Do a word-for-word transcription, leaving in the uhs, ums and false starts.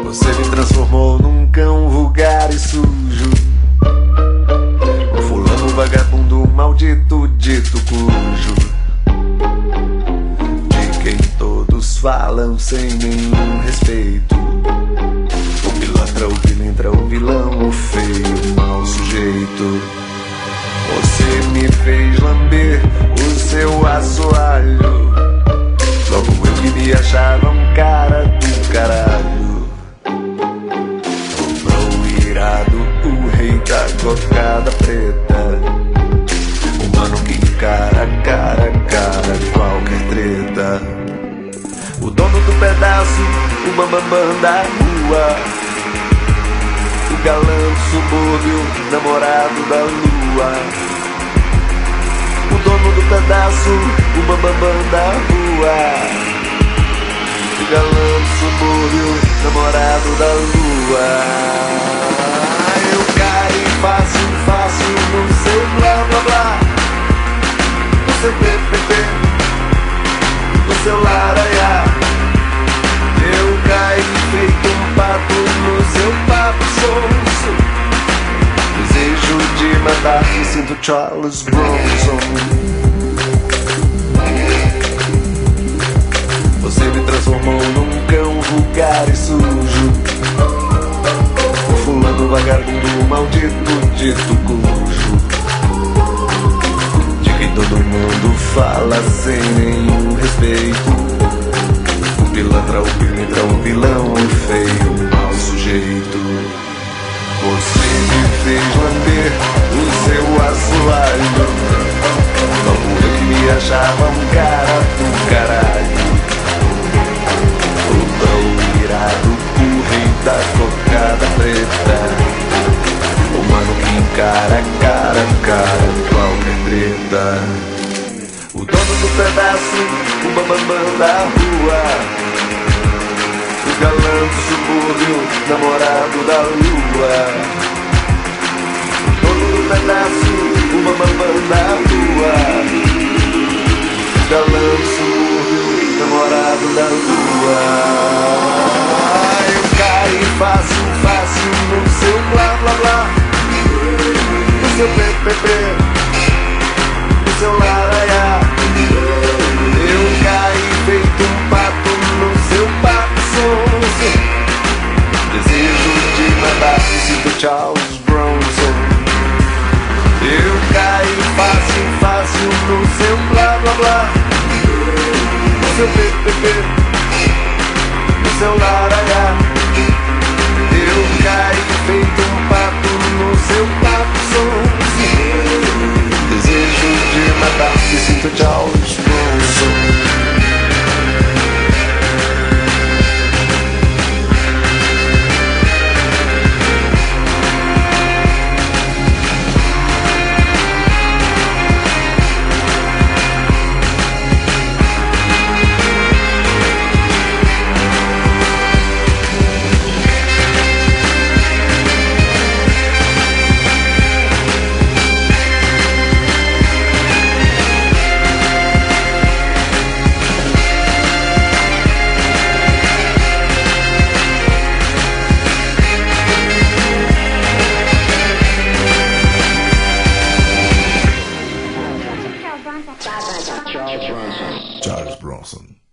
Você me transformou num cão vulgar e sujo, um fulano vagabundo maldito dito cujo, de quem todos falam sem nenhum respeito. O pilantra, o pilintra, o vilão, o feio, o mau sujeito. Você me fez lamber o seu assoalho, logo eu que me achava um cara do caralho. Pro irado, o rei da cocada preta, o mano que encara, cara, cara, qualquer treta. O dono do pedaço, o bambambam da rua, o galã do subúrbio, namorado da lua. O dono do pedaço, o bambambam da rua, o galã do subúrbio, namorado da lua. Eu caí fácil, fácil no seu blá blá blá, no seu P P P, no seu laraiá. Eu caí feito um pato no seu papo sonso, desejo de matar, me sinto Charles Bronson. Você me transformou num cão vulgar e sujo, um fulano vagabundo maldito dito cujo, de quem todo mundo fala sem nenhum respeito. O pilantra, o pilintra, o vilão, o feio, o mau sujeito. Você me fez lamber o seu assoalho, logo eu que me achava um cara do caralho. O tão irado, o rei da cocada preta, o mano que encara, cara, cara, qualquer treta. O dono do pedaço, o bambambam da rua, o galã do subúrbio, namorado da lua. O dono do pedaço, o bambambam da rua, o galã do subúrbio, namorado da lua. Eu caí fácil, fácil no seu blá blá blá, no seu P P P, no seu laraiá. Eu caí feito um pato no seu papo sonso, desejo de matar, me sinto Charles Bronson. Eu caí fácil, fácil no seu blá blá blá, no seu P P P, no seu laraiá. Eu caí feito um pato no seu papo sonso, desejo de matar, me sinto Charles Bronson. Charles Bronson. Charles Bronson.